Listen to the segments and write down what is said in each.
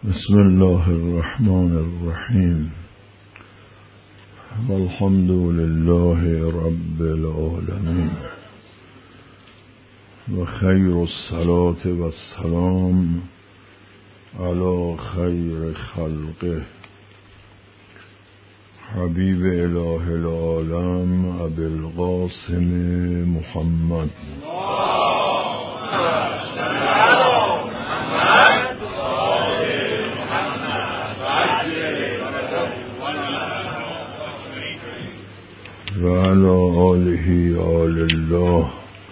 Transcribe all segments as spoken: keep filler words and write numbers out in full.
بسم الله الرحمن الرحیم والحمد لله رب العالمین و خیر الصلاة و السلام علی خیر خلقه حبیب اله العالم ابی القاسم محمد و علی آله آل الله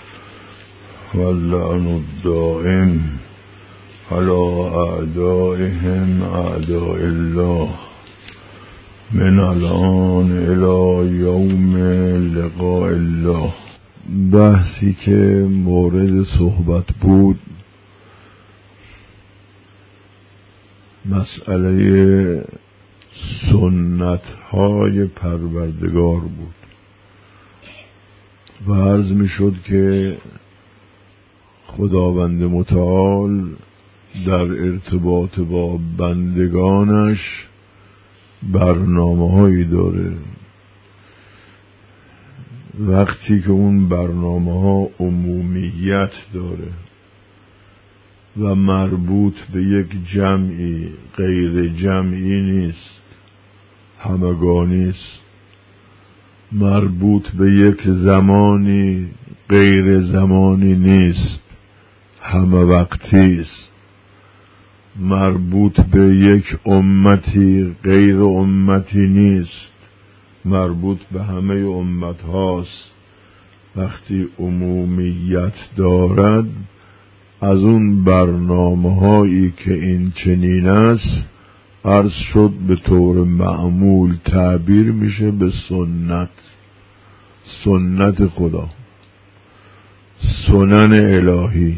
واللعن الدائم علی اعدائهم اعداء الله من الان الی یوم لقاء الله. بحثی که مورد صحبت بود مسئله سنت های پروردگار بود و عرض می شد که خداوند متعال در ارتباط با بندگانش برنامه هایی داره. وقتی که اون برنامه ها عمومیت داره و مربوط به یک جمعی غیر جمعی نیست، همگانی است، مربوط به یک زمانی غیر زمانی نیست، همه وقتی است، مربوط به یک امتی غیر امتی نیست، مربوط به همه امت هاست. وقتی عمومیت دارد از اون برنامه هایی که این چنین است عرض شد به طور معمول تعبیر میشه به سنت، سنت خدا، سنن الهی.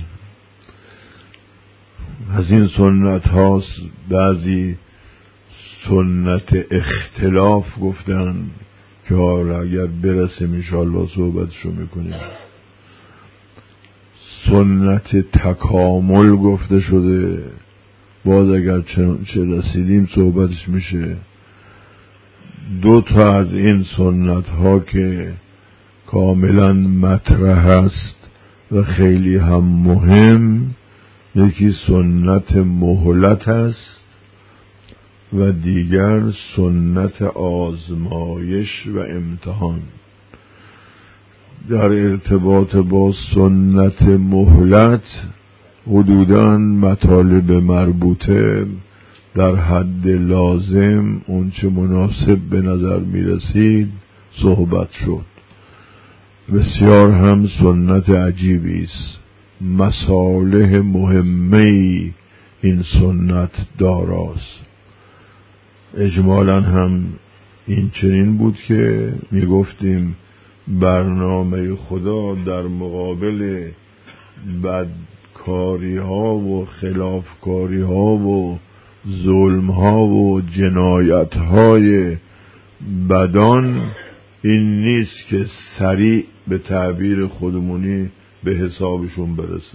از این سنت هاست بعضی سنت اختلاف گفتن که حالا اگر برسیم انشاءالله صحبتشو میکنیم. سنت تکامل گفته شده، باز اگر چه رسیدیم صحبتش میشه. دو تا از این سنت ها که کاملا مطرح است و خیلی هم مهم، یکی سنت مهلت است و دیگر سنت آزمایش و امتحان. در ارتباط با سنت مهلت حدوداً مطالب مربوطه در حد لازم اون چه مناسب به نظر می رسید صحبت شد. بسیار هم سنت عجیبی است، مصالح مهمی این سنت داراست. اجمالاً هم این چنین بود که می گفتیم برنامه خدا در مقابل بدکاری ها و خلافکاری ها و ظلم ها و جنایت های بدان این نیست که سریع به تعبیر خودمونی به حسابشون برسه،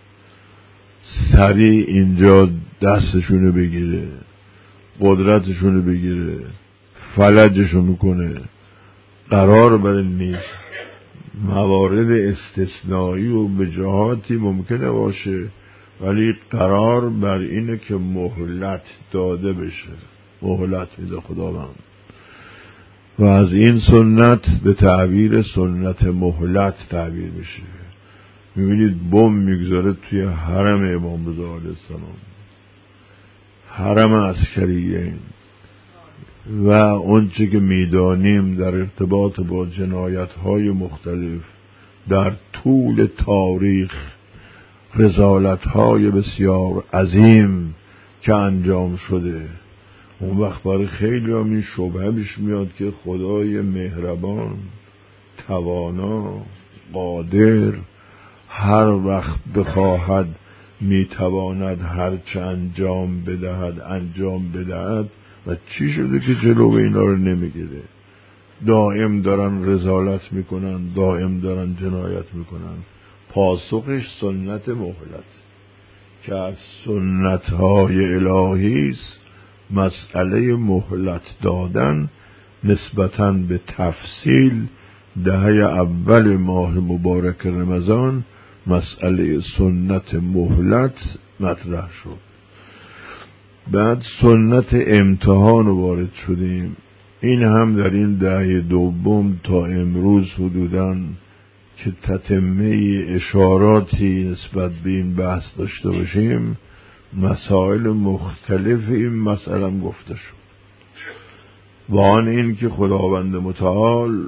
سریع اینجا دستشونو بگیره، قدرتشونو بگیره، فلجشون کنه. قرار بر نیست. موارد استثنایی و به جهاتی ممکنه باشه، ولی قرار بر اینه که مهلت داده بشه. مهلت میده خداوند و از این سنت به تعبیر سنت مهلت تعبیر میشه. میبینید بم میگذاره توی حرم امام رضا علیه السلام، حرم عسکریه، و اونچه که میدانیم در ارتباط با جنایت‌های مختلف در طول تاریخ، رذالت‌های بسیار عظیم که انجام شده، اون وقت برای خیلی هم این شبهه پیش میاد که خدای مهربان، توانا، قادر، هر وقت بخواهد میتواند هر چه انجام بدهد انجام بدهد و چی شده که جلو اینا رو نمیگیره؟ دائم دارن رذالت میکنن، دائم دارن جنایت میکنن. پاسخش سنت مهلت که از سنت‌های الهی است مسئله مهلت دادن نسبتاً به تفصیل دهه اول ماه مبارک رمضان مسئله سنت مهلت مطرح شد. بعد سنت امتحان وارد شدیم. این هم در این دهه دوم تا امروز حدوداً که تتمه اشاراتی نسبت به این بحث داشته باشیم مسائل مختلف این مسئله گفته شد و آن این که خداوند متعال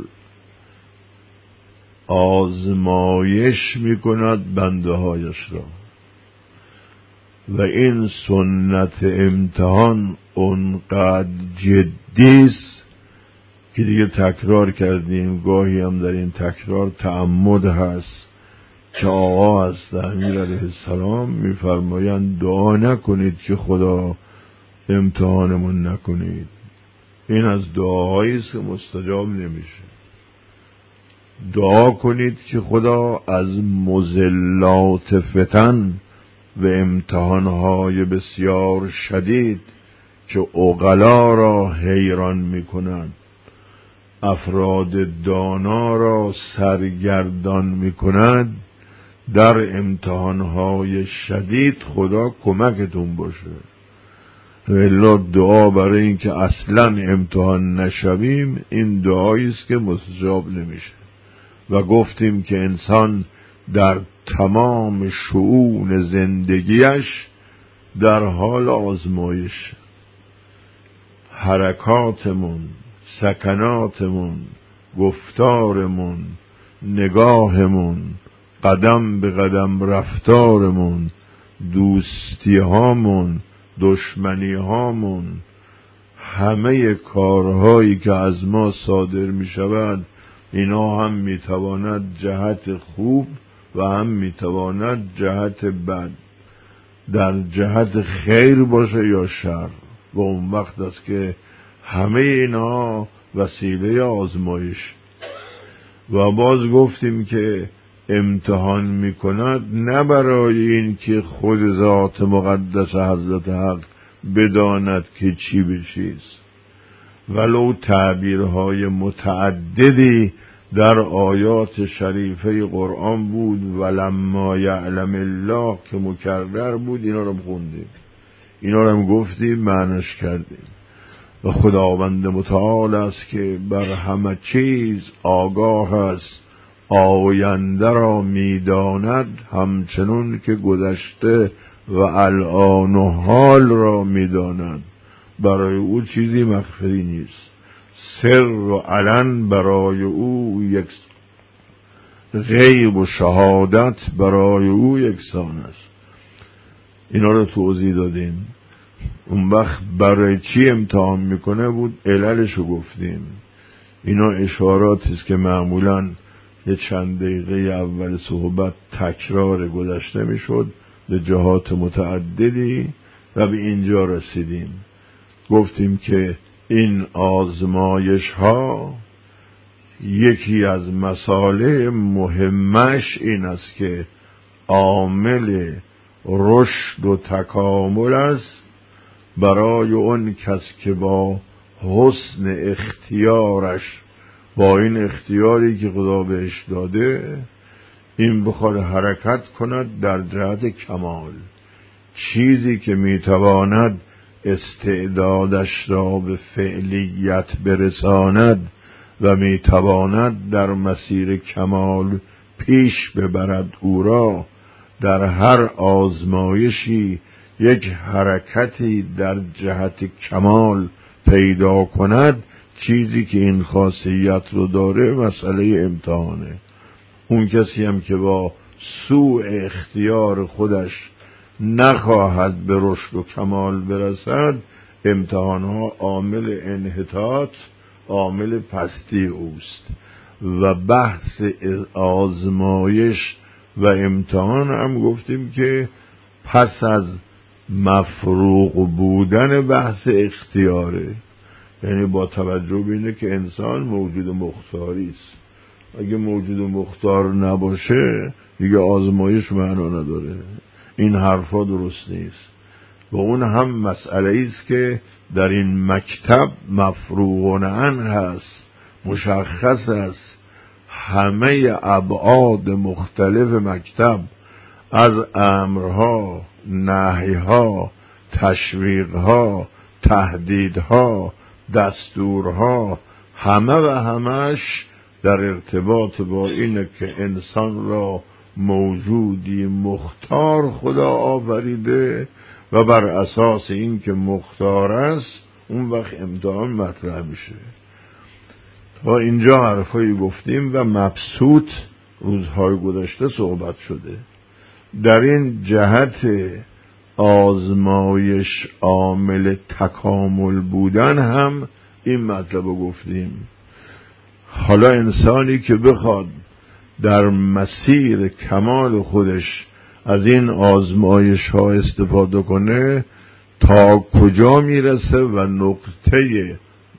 آزمایش میکند بنده هایش را و این سنت امتحان اونقدر جدی است که دیگه تکرار کردیم، گاهی هم در این تکرار تعمد هست که آقا هست امیر علیه السلام میفرمایند دعا نکنید که خدا امتحانمون نکنید. این از دعاهایی است که مستجاب نمیشه. دعا کنید که خدا از مضلات فتن و امتحانهای بسیار شدید که عقلا را حیران میکنند، افراد دانا را سرگردان میکند، در امتحانهای شدید خدا کمکتون باشه. الا دعا برای این که اصلا امتحان نشویم این دعایی است که مستجاب نمیشه. و گفتیم که انسان در تمام شؤون زندگیش در حال آزمایش، حرکاتمون، سکناتمون، گفتارمون، نگاهمون، قدم به قدم رفتارمون، دوستی هامون، دشمنی هامون، همه کارهایی که از ما صادر می شود اینا هم می تواند جهت خوب و هم می تواند جهت بد، در جهت خیر باشه یا شر. و اون وقت است که همه اینا وسیله آزمایش. و باز گفتیم که امتحان می کند نه برای این که خود ذات مقدس حضرت حق بداند که چی بشیست، ولو تعبیرهای متعددی در آیات شریفه قرآن بود ولما یعلم الله که مکرر بود، اینا رو خوندیم، اینا رو هم گفتیم، معنیش کردیم. و خداوند متعال است که بر همه چیز آگاه است، آینده را میداند همچنون که گذشته و الان و حال را میداند. برای او چیزی مخفی نیست، سر و علن برای او یک، غیب و شهادت برای او یکسان است. اینا رو توضیح دادیم. اون وقت برای چی امتحان میکنه بود عللشو گفتیم. اینا اشاراتی است که معمولاً یه چند دقیقه اول صحبت تکرار گذشته میشد به جهات متعددی و به اینجا رسیدیم. گفتیم که این آزمایش ها یکی از مسائل مهمش این است که عامل رشد و تکامل است برای اون کس که با حسن اختیارش، با این اختیاری که خدا بهش داده، این بخواد حرکت کند در جهت کمال، چیزی که میتواند استعدادش را به فعلیت برساند و میتواند در مسیر کمال پیش ببرد او را، در هر آزمایشی یک حرکتی در جهت کمال پیدا کند. چیزی که این خاصیت رو داره مسئله امتحانه. اون کسی هم که با سوء اختیار خودش نخواهد به رشد و کمال برسد، امتحانها عامل انحطاط، عامل پستی اوست. و بحث آزمایش و امتحان هم گفتیم که پس از مفروغ بودن بحث اختیاره، یعنی با توجه به اینه که انسان موجود مختاری است. اگه موجود مختار نباشه دیگه آزمایش معنا نداره. این حرفا درست نیست. و اون هم مسئله است که در این مکتب مفروغ عنه هست، مشخص است همه ابعاد مختلف مکتب، از امرها، نهیها، تشویقها، تهدیدها، دستورها، همه و همش در ارتباط با اینه که انسان را موجودی مختار خدا آفریده و بر اساس این که مختار است اون وقت امتحان مطرح میشه. تا اینجا حرفایی گفتیم و مبسوط روزهای گذشته صحبت شده. در این جهت آزمایش عامل تکامل بودن هم این مطلب رو گفتیم. حالا انسانی که بخواد در مسیر کمال خودش از این آزمایش ها استفاده کنه تا کجا میرسه و نقطه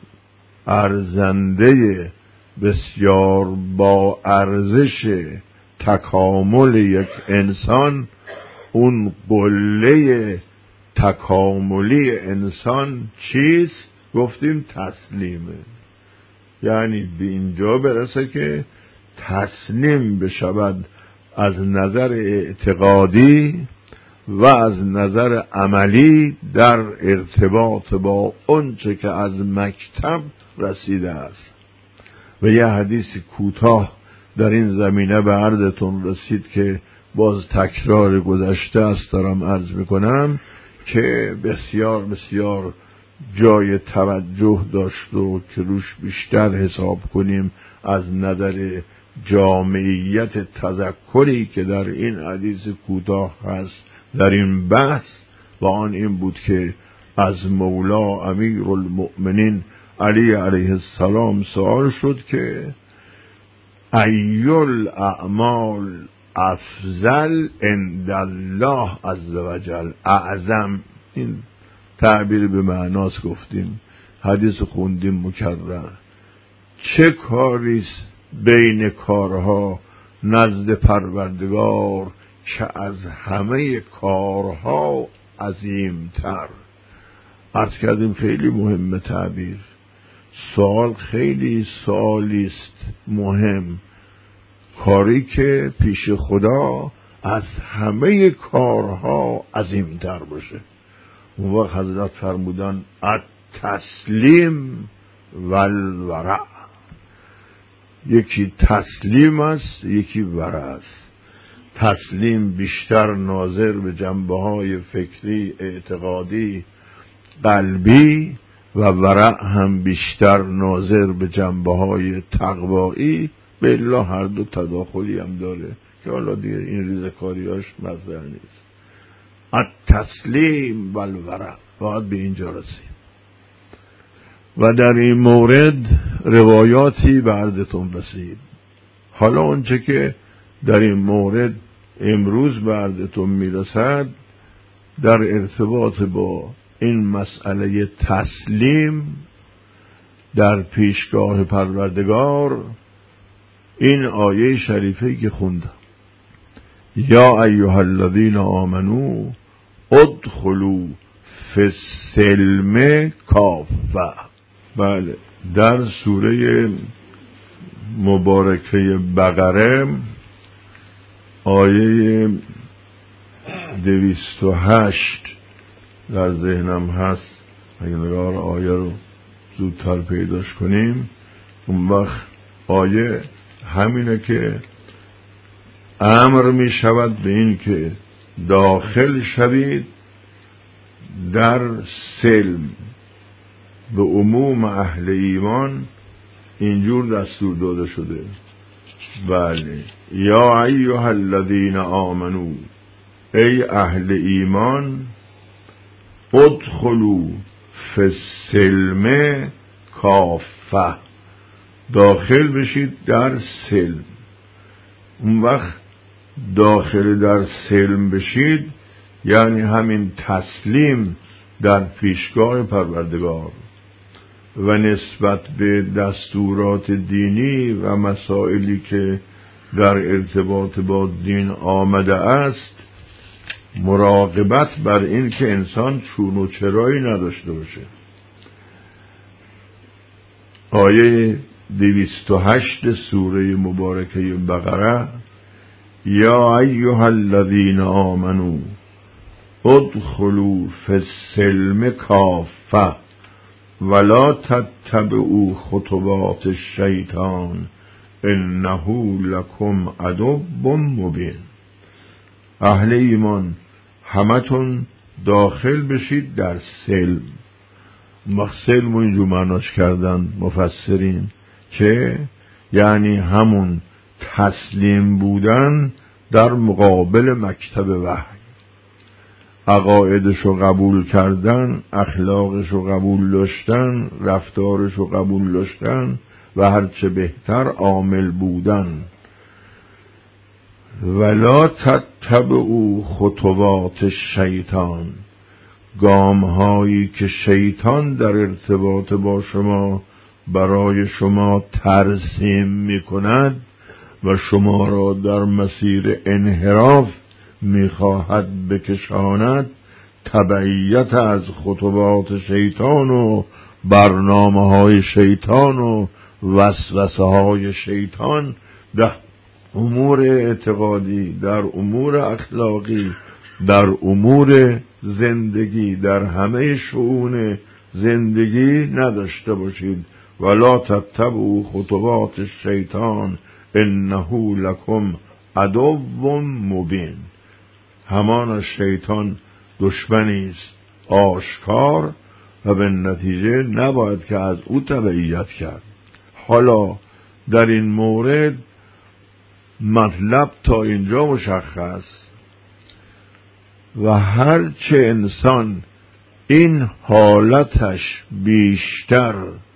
ارزنده بسیار با ارزش تکامل یک انسان، اون قله تکاملی انسان چیست؟ گفتیم تسلیمه. یعنی به اینجا برسه که تسلیم بشود از نظر اعتقادی و از نظر عملی در ارتباط با اونچه که از مکتب رسیده است. و یه حدیث کوتاه در این زمینه به عرضتون رسید که باز تکرار گذشته است دارم عرض میکنم که بسیار بسیار جای توجه داشت و که روش بیشتر حساب کنیم از نظر جامعیت تذکری که در این حدیث کوتاه هست در این بحث، و آن این بود که از مولا امیر المؤمنین علی علیه السلام سوال شد که ایل اعمال افضل عند الله عز وجل اعظم. این تعبیر به معناست گفتیم، حدیث خوندیم مکرر. چه کاریست بین کارها نزد پروردگار که از همه کارها عظیمتر؟ عرض کردیم خیلی مهمه تعبیر. سوال خیلی سوالیست مهم، کاری که پیش خدا از همه کارها عظیمتر باشه. اون وقت حضرت فرمودن التسلیم والورع. یکی تسلیم است، یکی ورع است. تسلیم بیشتر ناظر به جنبه‌های فکری، اعتقادی، قلبی، و ورع هم بیشتر ناظر به جنبه‌های تقوایی. به الله هر دو تداخلی هم داره که حالا دیگه این ریزکاریاش مطرح نیست. التسلیم والورع باید به اینجا رسیم. و در این مورد روایاتی به عرضتون رسید. حالا اونچه که در این مورد امروز به عرضتون میرسد در ارتباط با این مسئله تسلیم در پیشگاه پروردگار، این آیه شریفه که خوندم یا ایها الذین آمنو ادخلوا فی السلم کافه. بله، در سوره مبارکه بقره آیه دویست و هشت در ذهنم هست، اگه نگاه آیه رو زودتر پیداش کنیم اون وقت آیه همینه که امر می شود به این که داخل شوید در سلم. به عموم اهل ایمان اینجور دستور داده شده. بله، یا ایها الذین آمنو، ای اهل ایمان، ادخلوا فی السلم کافه، داخل بشید در سلم. اون وقت داخل در سلم بشید یعنی همین تسلیم در پیشگاه پروردگار و نسبت به دستورات دینی و مسائلی که در ارتباط با دین آمده است مراقبت بر این که انسان چون و چرایی نداشته باشه. آیه دویست و هشت سوره مبارکه بقره: یا ایها الذین آمنوا ادخلوا فی السلم کافه ولا تتبعوا خطوات الشیطان انه لکم عدو مبین. اهل ایمان همتون داخل بشید در سلم. سلم اینجور معناش کردن مفسرین که یعنی همون تسلیم بودن در مقابل مکتب وحی، عقایدشو قبول کردن، اخلاقشو قبول داشتن، رفتارشو قبول داشتن و هرچه بهتر عامل بودن. ولا تتبعوا خطوات الشیطان، گام هایی که شیطان در ارتباط با شما برای شما ترسیم می کند و شما را در مسیر انحراف می خواهد بکشاند. تبعیت از خطوات شیطان و برنامه های شیطان و وسوسه های شیطان در امور اعتقادی، در امور اخلاقی، در امور زندگی، در همه شؤون زندگی نداشته باشید. ولا تتبعوا خطوات الشیطان انه لکم عدو مبین. همان از شیطان دشمنی است آشکار و به نتیجه نباید که از او تبعیت کرد. حالا در این مورد مطلب تا اینجا مشخص و هرچه انسان این حالتش بیشتر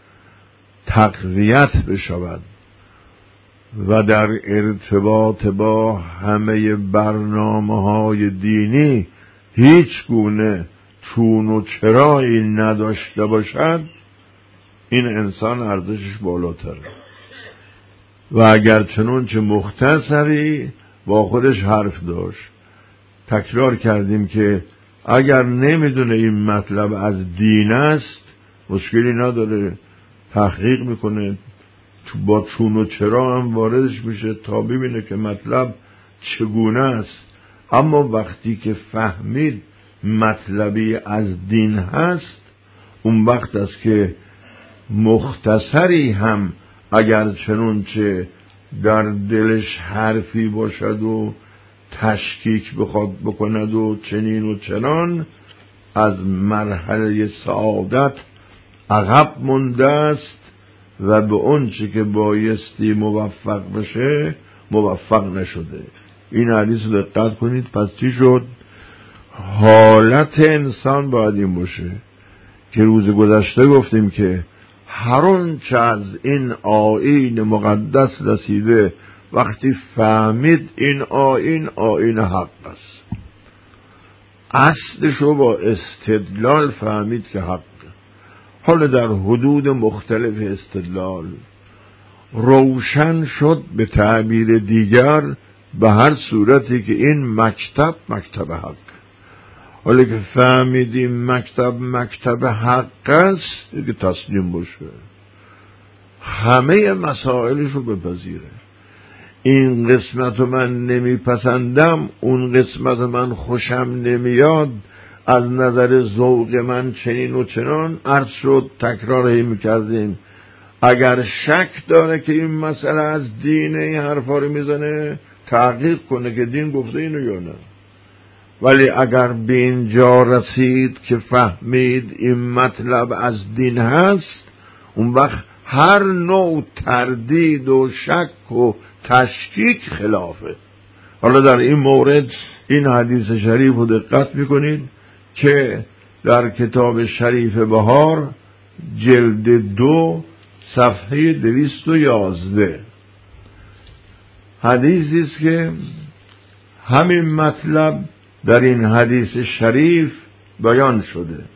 تقویت بشود و در ارتباط با همه برنامه های دینی هیچ گونه چون و چرایی نداشته باشد، این انسان ارزشش بالاتره. و اگر چنانچه مختصری با خودش حرف داشت، تکرار کردیم که اگر نمیدونه این مطلب از دین است مشکلی نداره، تحقیق میکنه، با چون و چرا هم واردش میشه تا ببینه که مطلب چگونه است. اما وقتی که فهمید مطلبی از دین هست، اون وقت است که مختصری هم اگر چنانچه در دلش حرفی باشد و تشکیک بخواد بکند و چنین و چنان، از مرحله سعادت عقب مونده است و به اون چی که بایستی موفق بشه موفق نشده. این حدیث رو دقت کنید. پس چی شد؟ حالت انسان باید این باشه که روز گذشته گفتیم که هر اون چه از این آیین مقدس رسیده، وقتی فهمید این آیین آیین حق است، اصلشو با استدلال فهمید که حق، حالا در حدود مختلف استدلال روشن شد به تعبیر دیگر به هر صورتی که این مکتب مکتب حق. حالا که فهمیدیم مکتب مکتب حق است، دیگه تسلیم باشه، همه مسائلش رو بپذیره. این قسمت رو من نمیپسندم، اون قسمت رو من خوشم نمیاد، از نظر ذوق من چنین و چنان. عرض شد، تکرارهی میکردیم، اگر شک داره که این مسئله از دینه، این حرفا رو میزنه، تحقیق کنه که دین گفته اینو یا نه. ولی اگر به اینجا رسید که فهمید این مطلب از دین هست، اون وقت هر نوع تردید و شک و تشکیک خلافه. حالا در این مورد این حدیث شریف رو دقت میکنید که در کتاب شریف بهار جلد دو صفحه دویست و یازده حدیثی است که همین مطلب در این حدیث شریف بیان شده.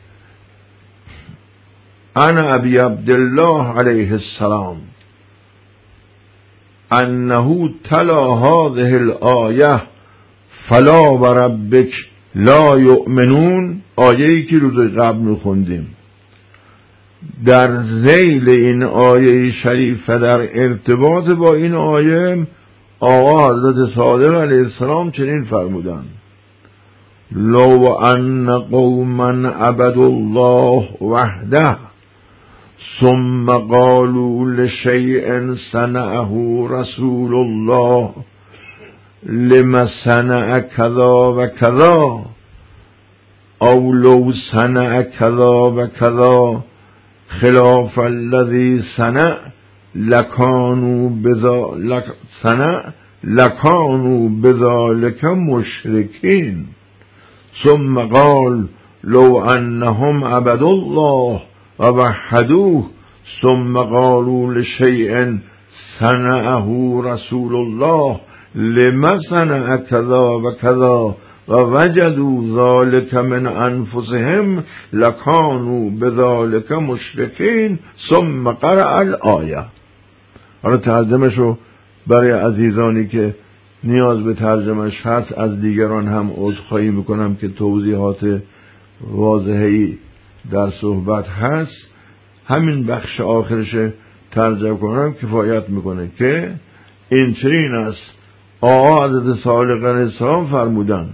انا ابی عبدالله علیه السلام انه تلا هذه الآیه فلا و ربک لا یؤمنون، آیه‌ای که روز قبل میخوندیم. در ذیل این آیه شریفه در ارتباط با این آیه آقا حضرت صادق علیه السلام چنین فرمودند: لو ان قوما عبدوا الله وحده ثم قالوا لشیء صنعه رسول الله لما صنع کذا و کذا او لو صنع کذا و کذا خلاف الذي صنع لکانوا بذلک صنع لکانوا بذلک مشرکین ثم قال لو انهم عبدوا الله و وحدوه ثم قالوا لشیء صنعه رسول الله لما صنع کذا و کذا و وجدوا ذلك من انفسهم لکانوا بذلك مشرکین ثم قرأ الآیه. حالا ترجمه‌شو برای عزیزانی که نیاز به ترجمهش هست از دیگران هم عذرخواهی میکنم که توضیحات واضحی در صحبت هست. همین بخش آخرش ترجمه کنم کفایت میکنه که این چنین است. آقا حضرت صادق علیه السلام فرمودن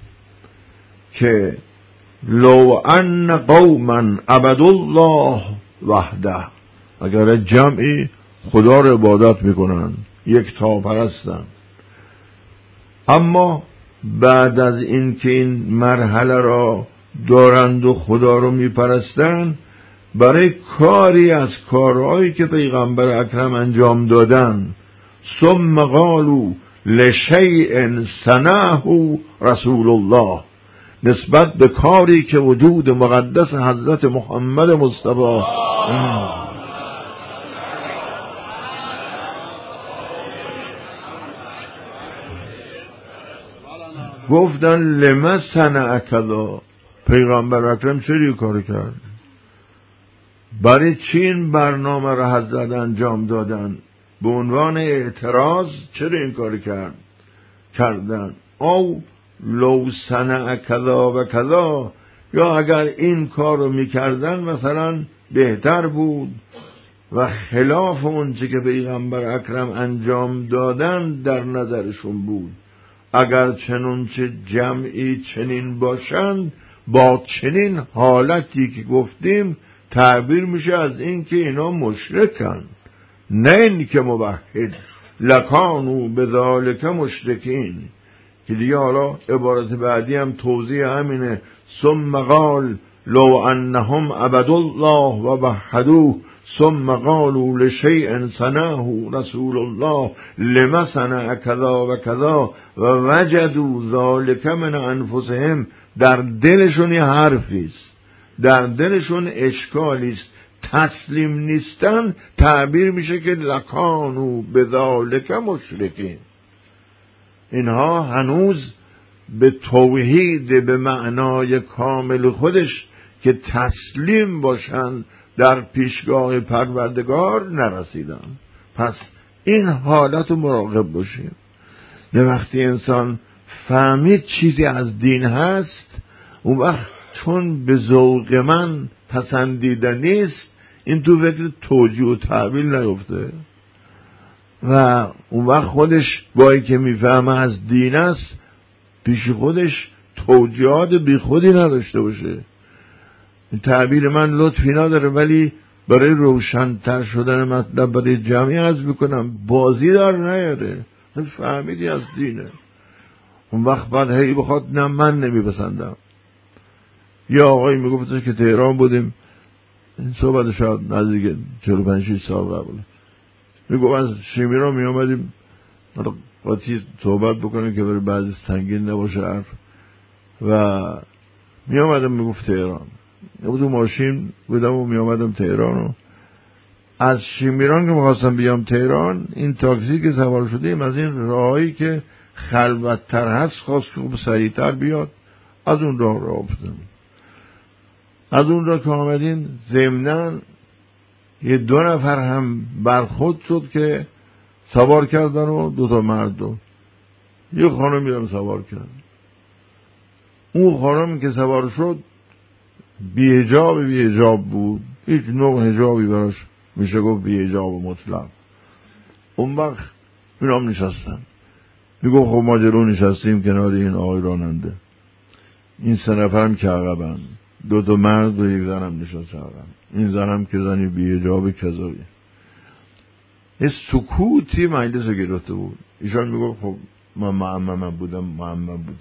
که لو ان قوما عبدوا الله وحده، اگر جمعی خدا رو عبادت میکنن، یک تا پرستن، اما بعد از این که این مرحله را دارند و خدا رو میپرستن، برای کاری از کارهایی که پیغمبر اکرم انجام دادن ثم قالوا لشیء صنعه رسول الله، نسبت به کاری که وجود مقدس حضرت محمد مصطفی گفتن لما صنع کذا، پیغمبر اکرم چرا کار کرد؟ برای چی این برنامه را حضرت انجام دادن؟ به عنوان اعتراض چرا این کار کرد کردن؟ او لو صنع کذا و کذا، یا اگر این کار رو میکردن مثلا بهتر بود و خلاف اون چه که پیغمبر اکرم انجام دادن در نظرشون بود. اگر چنون چه جمعی چنین باشند با چنین حالتی که گفتیم تعبیر میشه از این که اینا مشرکن، نه این که موحد. لکانوا بذالک مشرکین، که دیگه حالا عبارت بعدی هم توضیح همینه. ثم قال لو انهم عبدوا الله و وحدوه ثم قالوا لشیء صنعه رسول الله لما صنع کذا و کذا و وجدوا ذلك من انفسهم، در دلشون یه حرفیست، در دلشون اشکالیست، تسلیم نیستن، تعبیر میشه که لکانوا بذلک مشرکین. اینها هنوز به توحید به معنای کامل خودش که تسلیم باشند در پیشگاه پروردگار نرسیدن. پس این حالت رو مراقب باشیم. یه وقتی انسان فهمید چیزی از دین هست، اون وقت چون به ذوق من پسندیده نیست، این تو فکر توجیه و تعبیل نیفته و اون وقت خودش بایی که میفهمه از دین است پیش خودش توجیهات بی خودی نداشته باشه. این تعبیر من لطفی نداره، ولی برای روشن‌تر شدن مطلب برای جمعی عرض میکنم، بازی دار نیاره. فهمیدی از دینه، اون وقت بعد هی بخواد نه من نمیپسندم. یا آقایی میگفت که تهران بودیم، این صحبت شاید نزدیک چهل و پنج شش سال قبل، میگفت از شیمیران میامدیم قاطی صحبت بکنیم که برای بعضی سنگین نباشه حرف، و میامدم میگفت تهران، بود ماشین بودم و میامدم تهران، و از شیمیران که میخواستم بیام تهران، این تاکسی که سوار شدیم از این راهایی که خلوت‌تر هست خواست که خوب سریعتر بیاد، از اون راه راه افتادم. از اون راه که آمدین ضمناً یه دو نفر هم برخورد شد که سوار کردن و دو تا مرد رو یه خانم میرم سوار کرد. اون خانم که سوار شد بی حجاب بی حجاب بود، هیچ نوع حجابی براش میشه گفت بی حجاب مطلق. اون وقت اینا هم نشستن، میگو خب ما جلو نشستیم کنار این آقای راننده، این سه نفرم که عقبن، دو تا مرد و یک زنم نشست عقب. این زنم که زنی بی حجاب کذایی. یه سکوتی مجلس رو گرفته بود. ایشان میگو خب من معمم بودم معمم بودم.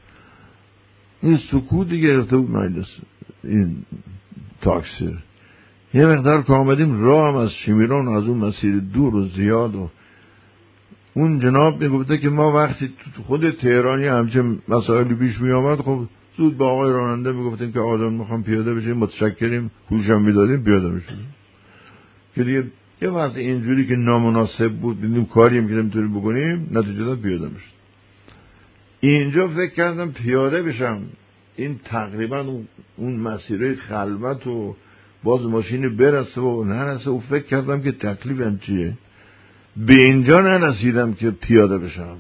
این سکوتی گرفته بود مجلس این تاکسیر. یه مقدار که آمدیم راه هم از شمیران از اون مسیر دور و زیاد و اون جناب میگفته که ما وقتی تو خود تهرانی همچه مسائلی پیش می آمد خب زود با آقای راننده میگفتیم که آقا جان میخوام پیاده بشیم، متشکریم، پولشم میدادیم، پیاده میشدیم. که دیگه یه وقت اینجوری که نامناسب بود دیدیم کاری هم که نمیتونیم بکنیم، نتیجه پیاده میشد. اینجا فکر کردم پیاده بشم، این تقریبا اون مسیره خلوت و باز ماشین برسه و نرسه و فکر کردم که تکلیفم چیه. به اینجا نرسیدم که پیاده بشم.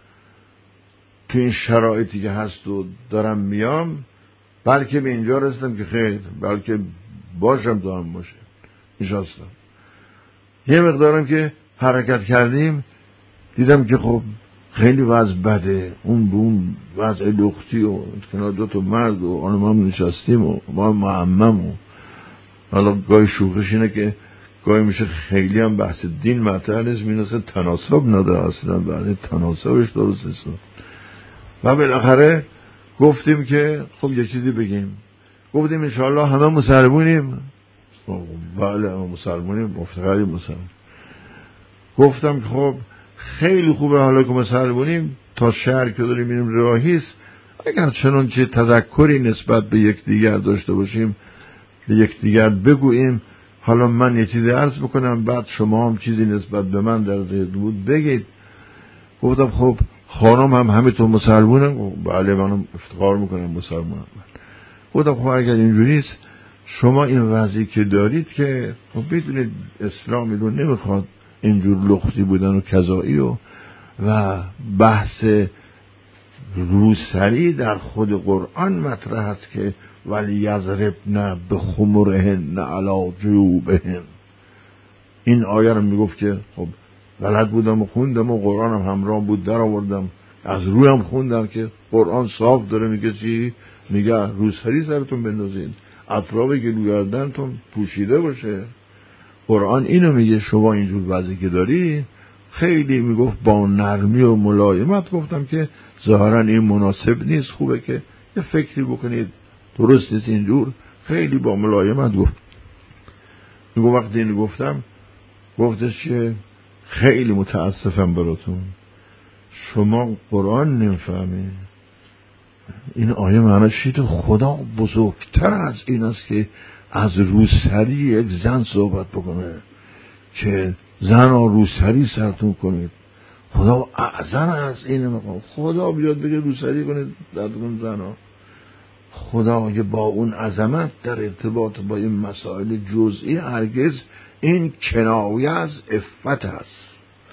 تو این شرایطی که هست و دارم میام، بلکه به اینجا رسیدم که خیر، بلکه باشم تو هم باشه. نشستم. یه مقدارم که حرکت کردیم دیدم که خب خیلی وضع بده. اون به اون وضع لختی و کنار دو تا مرد و آنم هم نشستیم و ما معمم و حالا گاهی شوخش اینه که گاهی میشه خیلی هم بحث دین مطرح نیست، میناسه تناسب نداره اصلا، بعد تناسبش درست است. و بالاخره گفتیم که خب یه چیزی بگیم. گفتیم انشاءالله همه مسلمونیم. بله همه مسلمونیم، مفتخریم مسلمون. گفتم خب خیلی خوبه حالا که مسلمونیم، تا شهر که داریم میریم راهیست، اگر چنانچه تذکری نسبت به یک دیگر داشته باشیم به یک دیگر بگوییم. حالا من یه چیزی عرض بکنم بعد شما هم چیزی نسبت به من در ذهن بود بگید. گفتم خب خانم هم همینطور مسلمونم. بله منم افتخار میکنم مسلمونم. گفتم خب اگر اینجوریست شما این وضعی که دارید که خب بدونید اسلامی رو نمیخواد اینجور لختی بودن و کذایی و و بحث روسری در خود قرآن مطرح است که ولی یضربن بخمرهن علی جیوبهن. این آیه رو میگفت که خب بلد بودم و خوندم و قرآن هم همراه بود در آوردم، از رویم خوندم که قرآن صاف داره میگه چی؟ میگه روسری سرتون بندازین، اطراف گلوگردنتون پوشیده باشه. قرآن اینو میگه. شما اینجور وضعی که داری خیلی میگفت با نرمی و ملایمت. گفتم که ظاهرا این مناسب نیست، خوبه که یه فکری بکنید، درست نیست اینجور. خیلی با ملایمت گفت. میگو وقتی اینو گفتم گفتش که خیلی متاسفم براتون، شما قرآن نمیفهمید. این آیه معناش چیه؟ خدا بزرگتر از این است که از روسری یک زن صحبت بکنه که زن ها روسری سرتون کنید. خدا اعظم از این مقام. خدا بیاد بگه روسری کنید سرتون زن ها. خدا با اون عظمت در ارتباط با این مسائل جزئی هرگز این کنایه از عفت است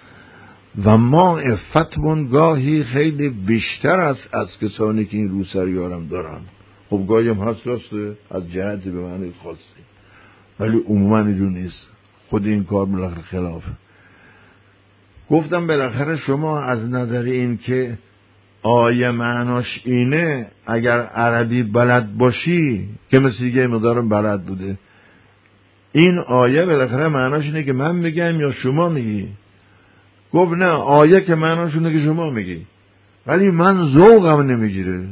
و ما عفتمون گاهی خیلی بیشتر است از کسانی که این روسری هم دارن. خب گاهی هم هست راسته از جهتی به معنی خاصی، ولی عموما اینجور نیست. خود این کار بالاخره خلافه. گفتم بالاخره شما از نظر این که آیه معناش اینه اگر عربی بلد باشی که مثل دیگه مقدارم بلد بوده، این آیه بالاخره معناش اینه که من میگم یا شما میگی؟ گفت نه، آیه که معناش اینه که شما میگی، ولی من ذوقم نمیگیره،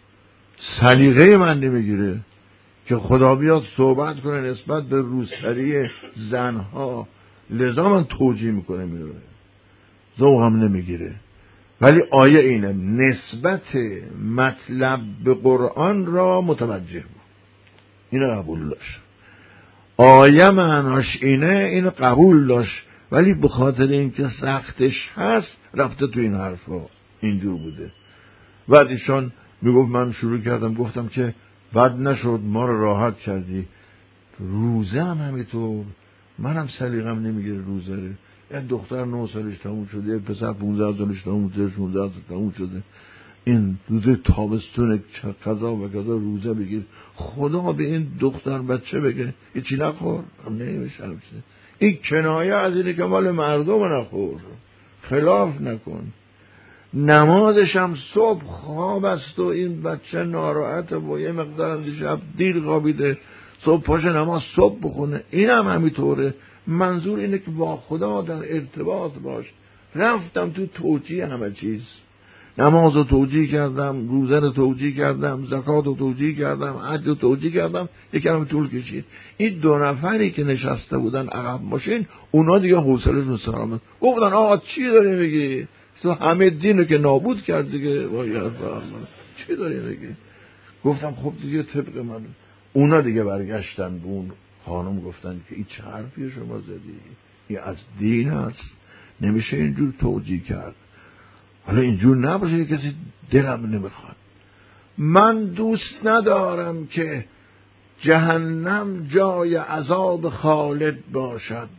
سلیقه من نمیگیره که خدا بیاد صحبت کنه نسبت به روسری زنها، لذا من توجیه میکنه میره، ذوقم نمیگیره. ولی آیه اینه، نسبت مطلب به قرآن را متوجه بود، اینو قبول داشت. آیه معناش اینه، اینو قبول داشت، ولی به خاطر اینکه سختش هست رفته تو این حرفا، اینجور بوده. بعد ایشان میگفت من شروع کردم گفتم که بد نشد، ما رو راحت کردی. روزه هم همینطور، منم سلیقم نمیگیره روزه رو. یه دختر نه سالش تموم شده، یه پسر پونزده سالش تموم شده، شانزده سالش تموم شده، این روزه تابستون قضا و قضا روزه بگیر، خدا به این دختر بچه بگه هیچی نخور، هم نمیشه. این کنایه از اینه که مال مردم نخور، خلاف نکن. نمازش هم صبح خواب است و این بچه ناراحته و یه مقدارم دیشب دیر خوابیده، صبح پاشه نماز صبح بخونه، این هم همینطوره. منظور اینه که با خدا در ارتباط باش. رفتم تو توجیه همه چیز، نماز رو توجیه کردم، روزه رو توجیه کردم، زکات رو توجیه کردم، حج رو توجیه کردم، یکم طول کشید. این دو نفری که نشسته بودن عقب ماشین، اونا دیگه حوصله‌شون سر آمد، گفتن آقا چی داری میگی؟ تو همه دین رو که نابود کرد دیگه، باید چی داری میگی؟ گفتم خب دیگه طبق من. اونا دیگه برگشتن به اون خانم گفتن که این چه حرفی شما زدی؟ این از دین هست، نمیشه اینجور توجیه کرد. حالا اینجور نباشه کسی دلم نمیخواد. من دوست ندارم که جهنم جای عذاب خالد باشد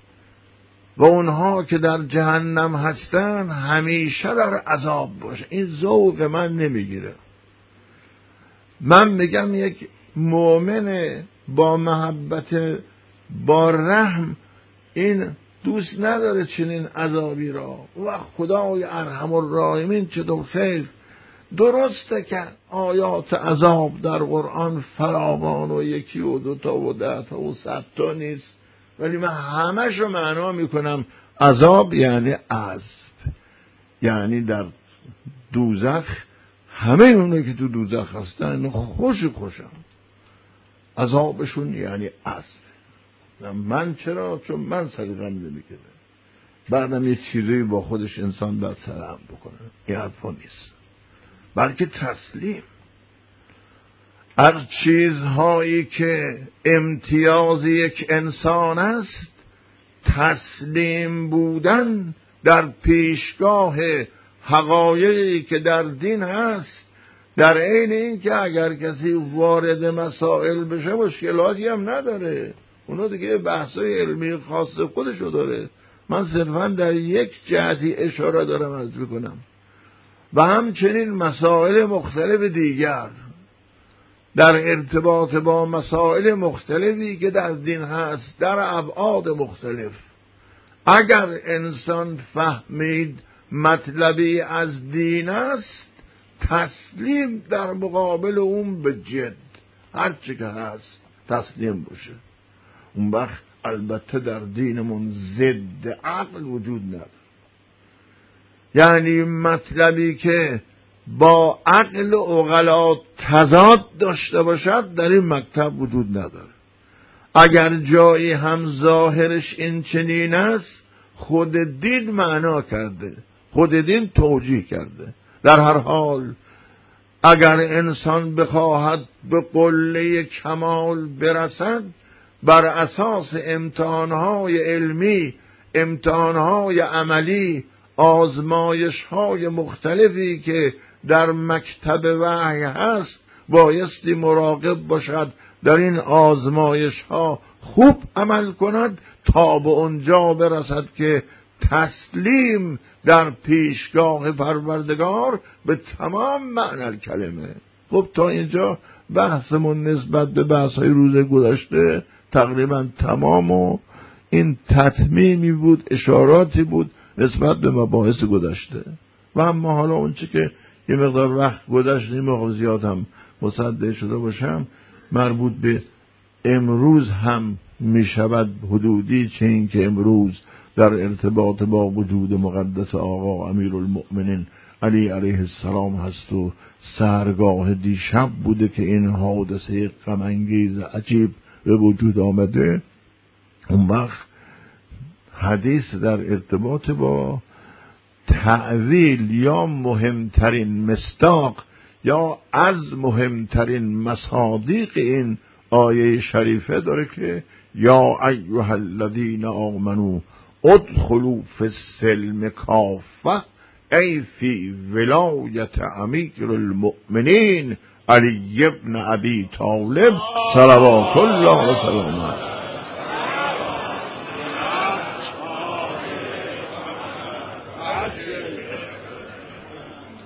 و اونها که در جهنم هستن همیشه در عذاب باشه. این ذوق من نمیگیره. من میگم یک مؤمن با محبت، با رحم، این دوست نداره چنین عذابی را. و خدای ارحم الراحمین چطور خیر. درسته که آیات عذاب در قرآن فراوان و یکی و دوتا و ده تا و صد تا نیست، ولی من همش رو معنا میکنم عذاب یعنی عذاب، یعنی در دوزخ همه اونه که تو دوزخ هستن خوش خوشم، عذابشون یعنی عذاب. من چرا؟ چون من سلیقم نمیکنه، بعدم یه چیزی با خودش انسان باید سرهم بکنه. این حرفا نیست، بلکه تسلیم. از چیزهایی که امتیاز یک انسان است تسلیم بودن در پیشگاه حقایقی که در دین هست، در عین این که اگر کسی وارد مسائل بشه مشکلاتی هم نداره، اونا دیگه بحثای علمی خاص خودشو داره. من صرفا در یک جهتی اشاره دارم عرض میکنم. و همچنین مسائل مختلف دیگر در ارتباط با مسائل مختلفی که در دین هست در ابعاد مختلف، اگر انسان فهمید مطلبی از دین است تسلیم در مقابل اون به جد، هر چی که هست تسلیم باشه. اون وقت البته در دینمون ضد عقل وجود نداره، یعنی مطلبی که با عقل و عقلا تضاد داشته باشد در این مکتب وجود نداره. اگر جایی هم ظاهرش این چنین است خود دین معنا کرده، خود دین توجیه کرده. در هر حال اگر انسان بخواهد به قله کمال برسد بر اساس امتحانهای علمی، امتحانهای عملی، آزمایشهای مختلفی که در مکتب وحی هست بایستی مراقب باشد در این آزمایشها خوب عمل کند تا به اونجا برسد که تسلیم در پیشگاه پروردگار به تمام معنی کلمه. خب تا اینجا بحثمون نسبت به بحث‌های روز گذشته تقریبا تمام و این تتمیمی بود، اشاراتی بود نسبت به مباحث گذشته. و اما حالا اون چی که یه مقدار وقت گذشت نمیخوام زیاد هم مصدق شده باشم، مربوط به امروز هم میشود حدودی، چه این که امروز در ارتباط با وجود مقدس آقا امیرالمؤمنین علی علیه السلام هست و سحرگاه دیشب بوده که این حادثه غم انگیز عجیب به وجود آمده. اون وقت حدیث در ارتباط با تعویل یا مهمترین مصداق یا از مهمترین مصادیق این آیه شریفه داره که یا ایها الذین آمنوا ادخلوا فی السلم کافه ای فی ولایت امیر المؤمنین علی ابن ابی طالب صلوات الله و سلامه.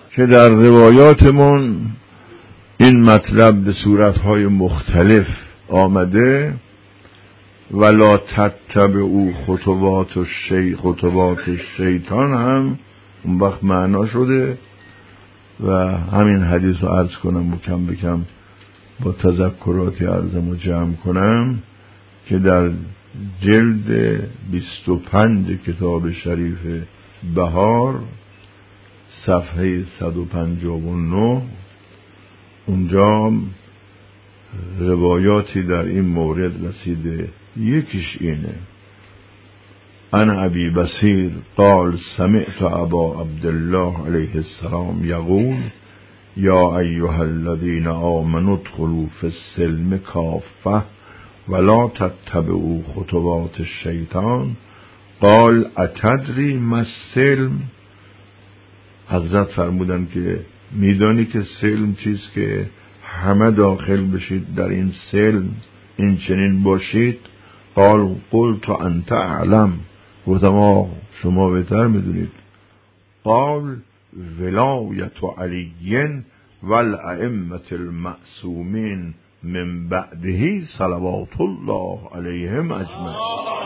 که در روایاتمون این مطلب به صورتهای مختلف آمده. ولا تتبعوا خطوات الشی خطوات شیطان هم اون وقت معنا شده و همین حدیث رو عرض کنم و کم بکم با تذکراتی عرضم رو جمع کنم که در جلد بیست و پنج کتاب شریف بهار صفحه صد و پنجاه و نه اونجا روایاتی در این مورد رسیده. یکیش اینه: عن ابی بصیر قال سمعت ابا عبدالله علیه السلام یقول یا ایها الذین آمنوا ادخلوا فی السلم کافة ولا تتبعوا خطوات الشیطان قال اتدری ما السلم؟ حضرت فرمودن که میدانی که سلم چیست که همه داخل بشید در این سلم، این چنین باشید؟ قال قلت انت اعلم، گفتم آه شما بهتر میدونید. قال ولایت علی والائمة المعصومین من بعده صلوات الله علیهم اجمعین.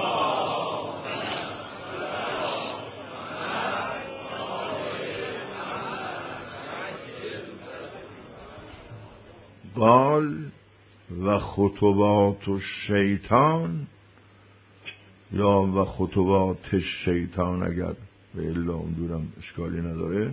قال و خطوات الشیطان یا و خطوات الشیطان، اگر به الا اون دورم اشکالی نداره،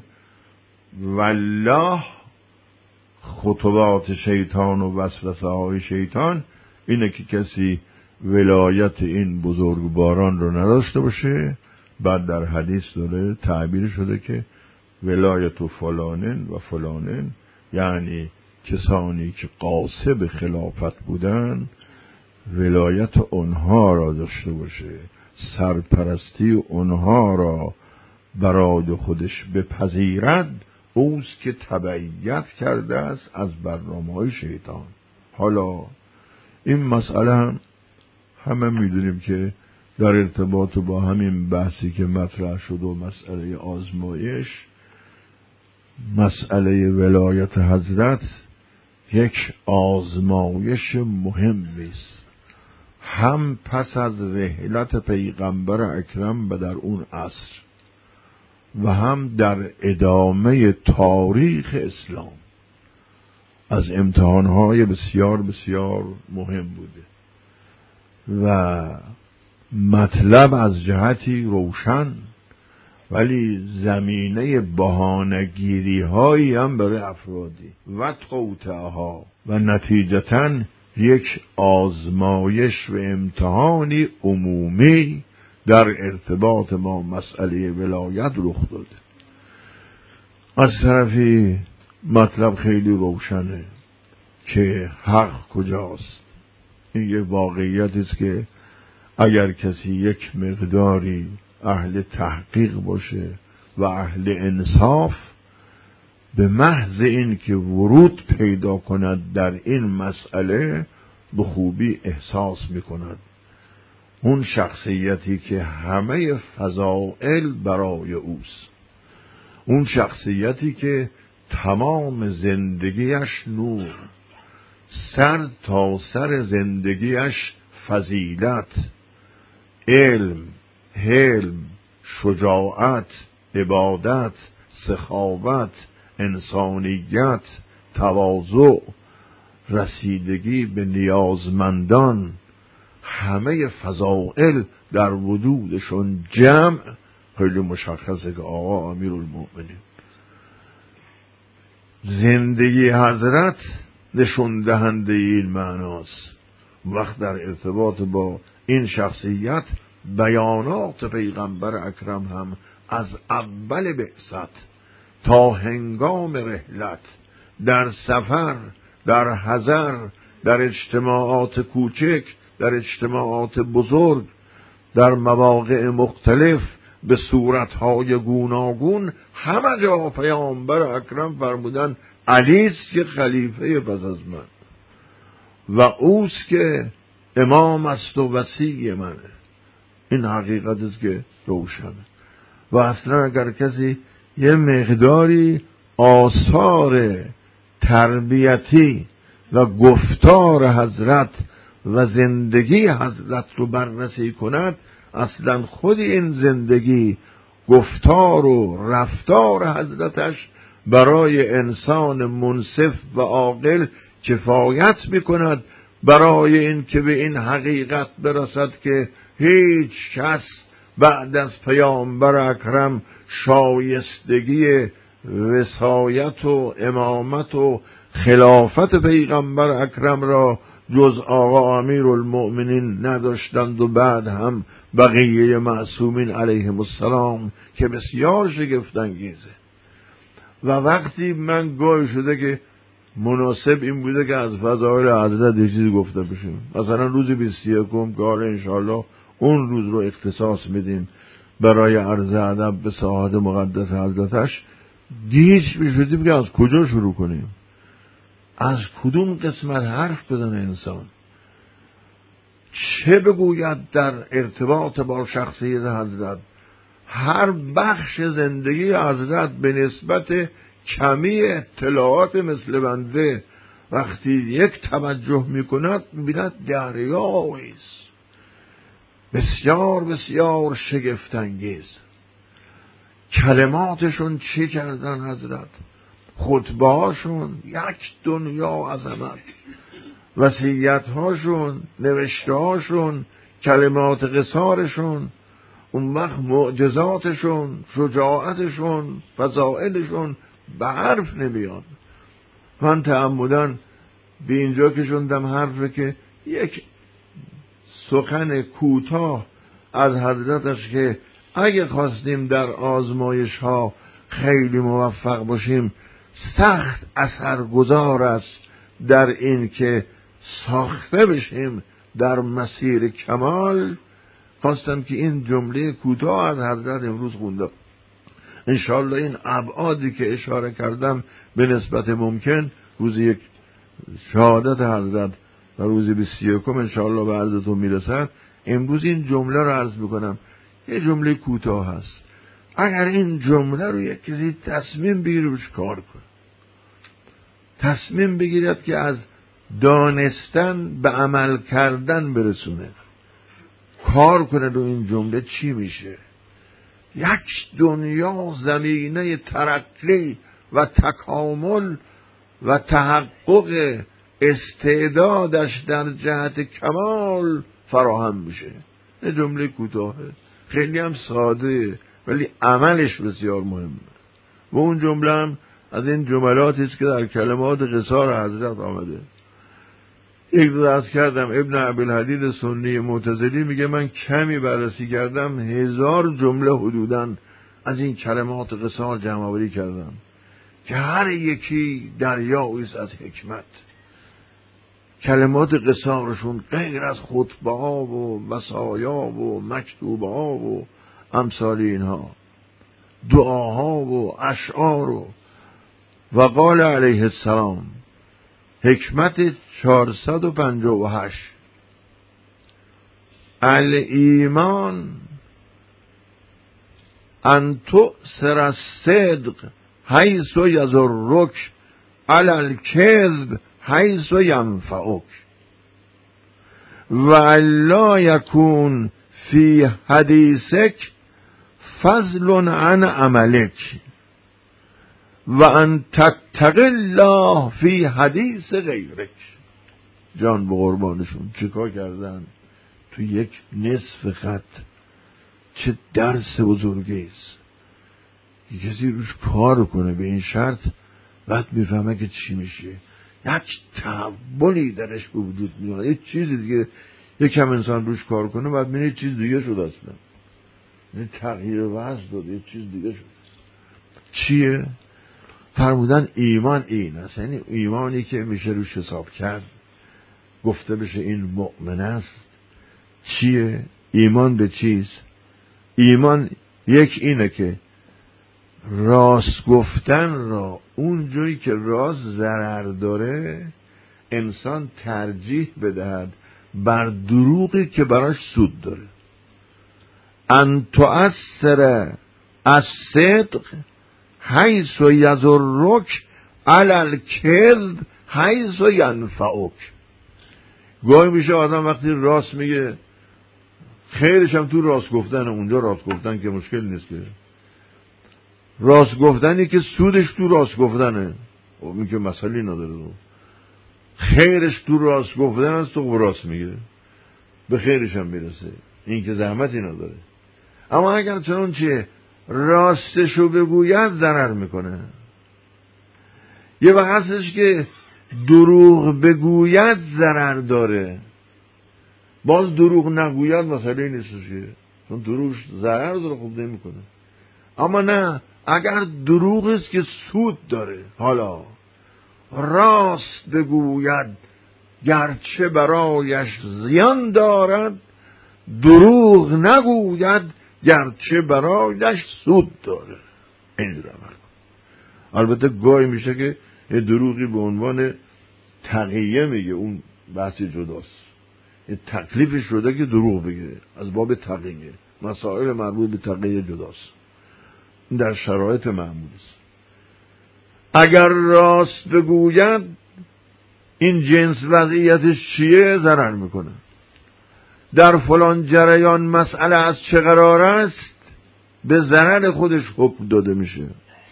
والله خطوات شیطان و وسوسه های شیطان اینه که کسی ولایت این بزرگواران رو نداشته باشه. بعد در حدیث داره تعبیر شده که ولایت و فلانن و فلانن، یعنی کسانی که قاصب خلافت بودن ولایت اونها را داشته باشه، سرپرستی اونها را برای خودش بپذیرد، اوست که تبعیت کرده است از برنامه‌های شیطان. حالا این مسئله هم همه میدونیم که در ارتباط با همین بحثی که مطرح شد و مسئله آزمایش، مسئله ولایت حضرت یک آزمایش مهمی است، هم پس از رحلت پیغمبر اکرم و در اون عصر و هم در ادامه تاریخ اسلام از امتحانهای بسیار بسیار مهم بوده و مطلب از جهتی روشن، ولی زمینه بهانه‌گیری هایی هم برای افرادی و توطئه‌ها و نتیجتاً یک آزمایش و امتحانی عمومی در ارتباط با مسئله ولایت رخ داده. از طرفی مطلب خیلی روشنه که حق کجاست. این یک واقعیت است که اگر کسی یک مقداری اهل تحقیق باشه و اهل انصاف، به محض این که ورود پیدا کند در این مسئله به خوبی احساس میکند اون شخصیتی که همه فضائل برای اوست، اون شخصیتی که تمام زندگیش نور، سر تا سر زندگیش فضیلت، علم، حلم، شجاعت، عبادت، سخاوت، انسانیت، تواضع، رسیدگی به نیازمندان، همه فضائل در وجودشون جمع، خیلی مشخصه که آقا امیرالمؤمنین. زندگی حضرت نشون دهنده این معناست. وقت در ارتباط با این شخصیت بیانات پیغمبر اکرم هم از اول بعثت تا هنگام رحلت، در سفر، در حضر، در اجتماعات کوچک، در اجتماعات بزرگ، در مواقع مختلف، به صورتهای گوناگون، همه جا پیامبر اکرم فرمودن علی است که خلیفه پس از من و اوست که امام است و وصی منه. این حقیقت است که روشنه. و اصلا اگر کسی یه مقداری آثار تربیتی و گفتار حضرت و زندگی حضرت رو بررسی کند، اصلا خود این زندگی، گفتار و رفتار حضرتش برای انسان منصف و عاقل کفایت میکند برای این که به این حقیقت برسد که هیچ کس بعد از پیامبر اکرم شایستگی وصایت و امامت و خلافت پیغمبر اکرم را جز آقا امیرالمؤمنین نداشتند و بعد هم بقیه معصومین علیهم السلام، که بسیار شگفت انگیزه. و وقتی من گاهی شده که مناسب این بوده که از فضائل حضرت یه چیزی گفته بشیم، مثلا روز بیست و یکم که حالا انشاءالله اون روز رو اختصاص میدیم برای عرض ادب به ساعت مقدس حضرتش، گیج میشدیم که از کجا شروع کنیم، از کدوم قسمت حرف بزنه انسان، چه بگوید در ارتباط با شخصیت حضرت. هر بخش زندگی حضرت به نسبت کمی اطلاعات مثل بنده وقتی یک توجه میکند میبیند دریایی است بسیار بسیار شگفت انگیز. کلماتشون چی کردن حضرت، خطبه هاشون یک دنیا عظمت، وصیت هاشون، نوشته هاشون، کلمات قصارشون، اون وقت معجزاتشون، شجاعتشون، فضائلشون به حرف نمیاد. من تعمداً به اینجا که شوندم حرفه که یک سخن کوتاه از حضرتش که اگه خواستیم در آزمایش ها خیلی موفق باشیم سخت اثرگذار است در این که ساخته بشیم در مسیر کمال. خواستم که این جمله کوتاه از حضرت امروز خوندم. انشاءالله این ابعادی که اشاره کردم به نسبت ممکن روز یک شهادت حضرت و روز بیست و یکم انشاءالله به عرضتون میرسد. امروز این جمله رو عرض میکنم، یه جمله کوتاه هست. اگر این جمله رو یک کسی تصمیم بگیره روش کار کنه، تصمیم بگیرد که از دانستن به عمل کردن برسونه، کار کنه رو این جمله، چی میشه؟ یک دنیا زمینه ترقی و تکامل و تحقق استعدادش در جهت کمال فراهم میشه. این جمله کوتاهه، خیلی هم ساده، ولی عملش بسیار مهمه. و اون جمله هم از این جملاتی است که در کلمات قصار حضرت آمده. یک دو درس کردم، ابن ابوالحدید سنی معتزلی میگه من کمی بررسی کردم، هزار جمله حدوداً از این کلمات قصار جمع آوری کردم که هر یکی دریایی است از حکمت. کلمات قصارشون غیر از خطبه ها و وصایا و مکتوبه ها و امثال اینها، دعاها و اشعار و و قال علیه السلام، حکمت چهارصد و پنجاه و هشت. الایمان ان تؤثر الصدق حیث یضرک علی الکذب حیث ینفعک و الا یکون فی حدیثک فضل عن عملک و ان تتقی الله فی حدیث غیرک. جان به قربانشون چیکار کردن تو یک نصف خط، چه درس بزرگی است. کسی روش کار کنه به این شرط، بعد میفهمه که چی میشه، یک تحولی درش به وجود میاد، یک چیزی دیگه. یکم انسان روش کار کنه بعد میبینه چیز دیگه شد، اصلا یعنی تغییر وضع داد، یک چیز دیگه شد. چیه؟ فرمودن ایمان این است، یعنی ایمانی که میشه روش حساب کرد، گفته بشه این مؤمن است. چیه؟ ایمان به چیست؟ ایمان یک اینه که راست گفتن را اون جایی که راست ضرر داره انسان ترجیح بدهد بر دروغی که براش سود داره. ان تؤثر الصدق حیث یضرک علی الکذب حیث ینفعک. گاهی میشه آدم وقتی راست میگه خیرش هم تو راست گفتن، اونجا راست گفتن که مشکل نیست، که راست گفتنی که سودش تو راست گفتنه، این که مسئله نداره. خیرش تو راست گفتن است، تو راست میگیره به خیرش هم میرسه، این که زحمتی نداره. اما اگر چنان چه راستشو بگوید ضرر میکنه. یه وقت هستش که دروغ بگوید ضرر داره، باز دروغ نگوید مسئله نیستش، چون دروغ ضرر داره خوب نمیکنه. اما نه، اگر دروغ است که سود داره، حالا راست بگوید گرچه برایش زیان دارد، دروغ نگوید گرچه برایش سود داره. اینجور عمل کن. البته گاهی میشه که یه دروغی به عنوان تقیه میگه، اون بحثی جداست. این تکلیفش شده که دروغ بگه از باب تقیه، مسائل مربوط به تقیه جداست، این در شرایط معمول است. اگر راست بگوید این جنس وضعیتش چیه ضرر میکنه. در فلان جریان مسئله از چه قرار است، به ضرر خودش حکم داده میشه،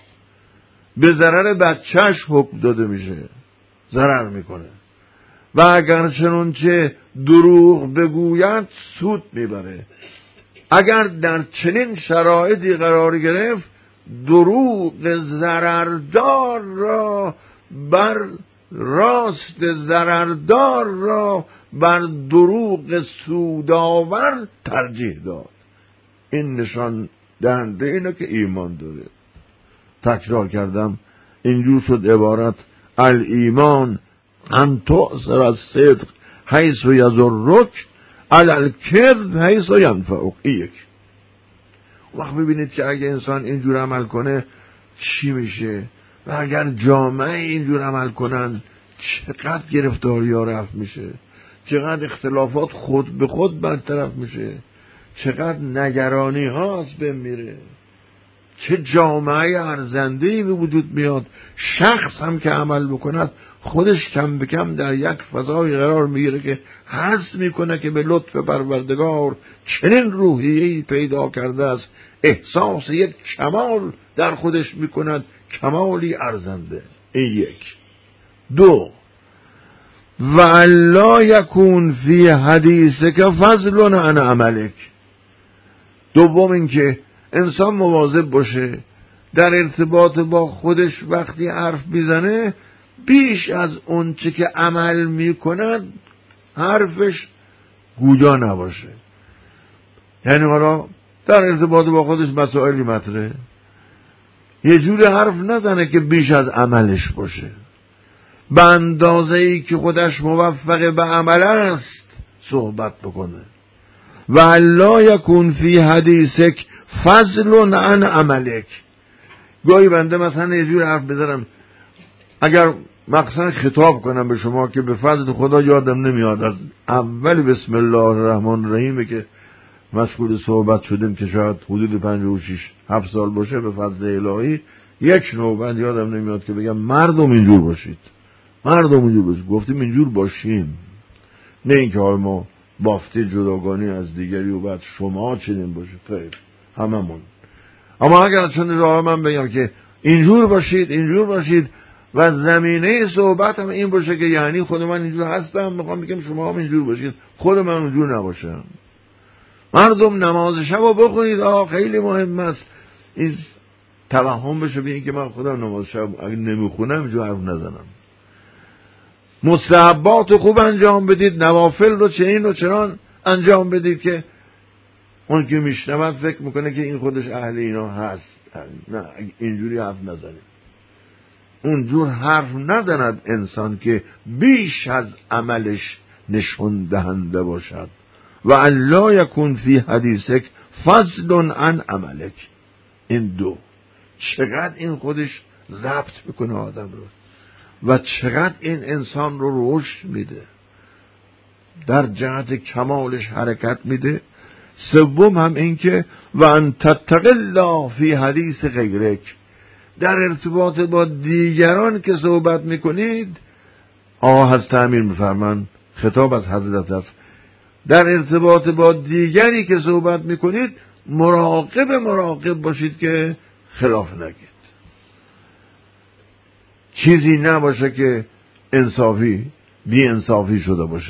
به ضرر بچهش حکم داده میشه، ضرر میکنه. و اگر چنانچه دروغ بگوید سود میبره. اگر در چنین شرایطی قرار گرفت، دروغ ضرردار را بر راست ضرردار را بر دروغ سودآور ترجیح داد. این نشان دهنده اینه که ایمان داره. تکرار کردم، اینجور شد عبارت الایمان ان تؤثر الصدق حیث یضرک علی الکذب حیث ینفعک. یک وقت ببینید که اگه انسان اینجور عمل کنه چی میشه، و اگر جامعه اینجور عمل کنن چقدر گرفتاری ها رفت میشه، چقدر اختلافات خود به خود برطرف میشه، چقدر نگرانی ها از بین میره، چه جامعه ارزنده‌ای به وجود میاد. شخص هم که عمل بکند خودش کم به کم در یک فضای قرار میگیره که حس میکنه که به لطف پروردگار چنین روحیه‌ای پیدا کرده است، احساس یک کمال در خودش میکند، کمالی ارزنده. این یک. دو، و الا یکون فی حدیثک فضل عن عملک. دوم این که انسان مواظب باشه در ارتباط با خودش وقتی حرف میزنه بیش از اون چه که عمل میکند حرفش گویا نباشه. یعنی حالا در ارتباط با خودش مسائلی مطرحه، یه جوری حرف نزنه که بیش از عملش باشه، به اندازه ای که خودش موفق به عمل است صحبت بکنه. و الا یکون فی حدیثک فضل عن عملک. گاهی بنده مثلا یه جور حرف بزنم، اگر مقصد خطاب کنم به شما که به فضل خدا یادم نمیاد از اول بسم الله الرحمن الرحیم که مشغول صحبت شدیم که شاید حدود پنجاه و شش هفت سال باشه، به فضل الهی یک نوبت یادم نمیاد که بگم مردم اینجور باشید، مردم اینجور باشید. گفتیم اینجور باشیم، نه اینکه حال ما بافته جداگانی از دیگری و بعد شما چنین باشید. خیر، هممون. اما اگر چون راه من بگم که اینجور باشید اینجور باشید و زمینه صحبت هم این باشه که یعنی خود من اینجور هستم، میخوام بگم شما هم اینجور باشید، خود من اینجور نباشم. مردم نماز شب رو بخونید، آه خیلی مهم است، این توهم بشه به این که من خودم نماز شب اگه نمیخونم اینجور حرف نزنم. مستحبات خوب انجام بدید، نوافل رو چنین و چنان انجام بدید که اون که میشنود فکر میکنه که این خودش اهل اینا هست. نه، اینجوری حرف نزنید. اونجور حرف نزند انسان که بیش از عملش نشون دهنده باشد. و الا یکون فی حدیثک فضل عن عملک. این دو، چقدر این خودش ضبط میکنه آدم رو و چقدر این انسان رو رشد میده، در جهت کمالش حرکت میده. سوم هم این که و ان تتق الله فی حدیث غیرک، در ارتباط با دیگران که صحبت میکنید، آقا حضرت امیر میفرمان، خطاب از حضرت است، در ارتباط با دیگری که صحبت میکنید مراقب مراقب باشید که خلاف نگید، چیزی نباشه که انصافی بی انصافی شده باشه.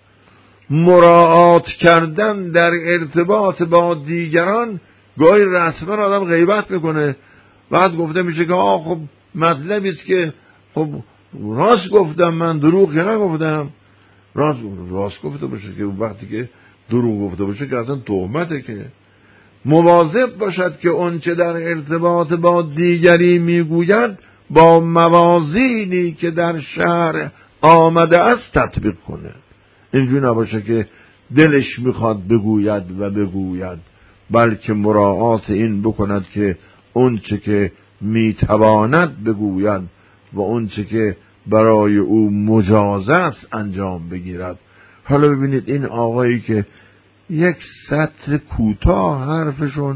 مراعات کردن در ارتباط با دیگران، گاهی رسما آدم غیبت میکنه، بعد گفته میشه که آه خب مطلبی است که خب راست گفتم، من دروغ که نگفتم. راست راست گفته باشه که وقتی که دروغ گفته باشه که اصلا تهمته. که مواظب باشد که اون چه در ارتباط با دیگری میگوید با موازینی که در شرع آمده است تطبیق کنه. اینجور نباشه که دلش میخواد بگوید و بگوید، بلکه مراعات این بکند که اون چه که میتواند بگوید و اون چه که برای او مجاز است انجام بگیرد. حالا ببینید این آقایی که یک سطر کوتاه حرفشون،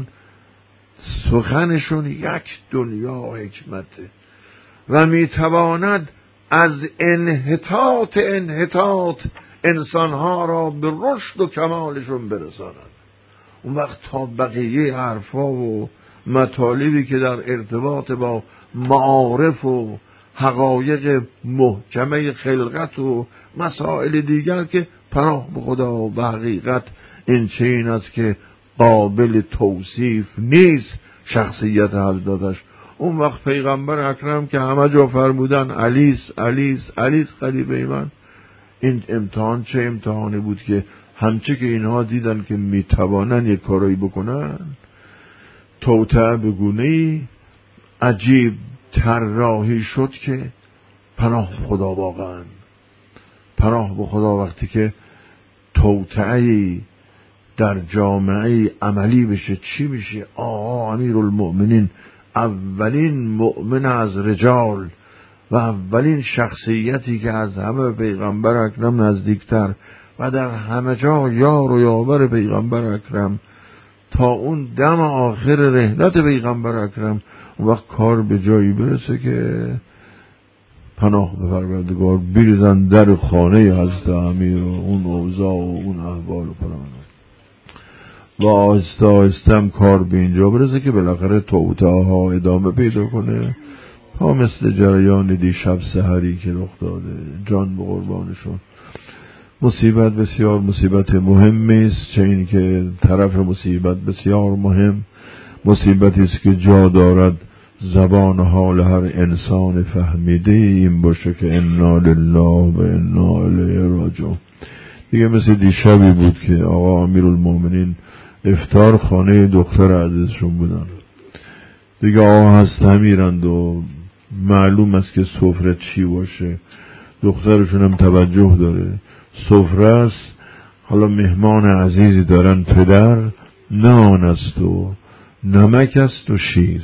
سخنشون یک دنیا حکمته و میتواند از انحطاط انحطاط انسانها را به رشد و کمالشون برساند. اون وقت تا بقیه حرفا و مطالبی که در ارتباط با معارف و حقایق محکمه خلقت و مسائل دیگر که پناه به خدا و حقیقت این چین است که قابل توصیف نیست شخصیت حضرتش. اون وقت پیغمبر اکرم که همه جا فرمودن علیس علیس علیس خلیفه من، این امتحان چه امتحانی بود که همچه که اینها دیدن که میتوانن یک کارایی بکنن، توطئه به گونه‌ای عجیب طراحی شد که پناه به خدا، واقعا پناه به خدا. وقتی که توطئه‌ای در جامعه عملی بشه چی میشه؟ آقا امیرالمؤمنین اولین مؤمن از رجال و اولین شخصیتی که از همه پیغمبر اکرم نزدیکتر و در همه جا یار و یاور پیغمبر اکرم تا اون دم آخر رحلت پیغمبر اکرم، اون وقت کار به جایی برسه که پناه به پروردگار بریزن در خانه حضرت امیر و اون اوضاع و اون احوال و پرانه و آهسته آهسته هم کار به اینجا برسه که بالاخره توطئه ها ادامه پیدا کنه تا مثل جریان دیشب سحری که رخ داده، جان به قربانشون. مصیبت بسیار مصیبت مهمی است، چه این که طرف مصیبت بسیار مهم، مصیبتی است که جا دارد زبان حال هر انسان فهمیده این باشه که انا لله و انا الیه راجعون. دیگه مثل دیشبی بود که آقا امیرالمومنین افطار خانه دختر عزیزشون بودن، دیگه آقا هست همیرند و معلوم است که سفره چی باشه، دخترشون هم توجه داره، سفره است، حالا مهمان عزیزی دارن، پدر نان است و نمک است و شیر،